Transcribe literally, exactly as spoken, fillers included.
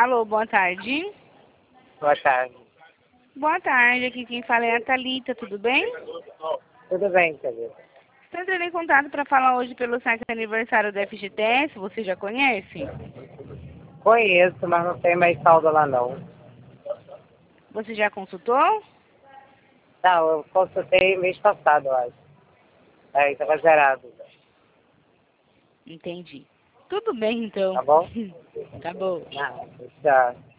Alô, boa tarde. Boa tarde. Boa tarde, aqui quem fala é a Thalita, tudo bem? Tudo bem, querido? Estou entrando em contato para falar hoje pelo site aniversário da F G T S, você já conhece? Conheço, mas não tem mais saldo lá não. Você já consultou? Não, eu consultei mês passado, eu acho. Aí estava zerado. Entendi. Tudo bem, então. Tá bom? Tá bom. Ah, tchau.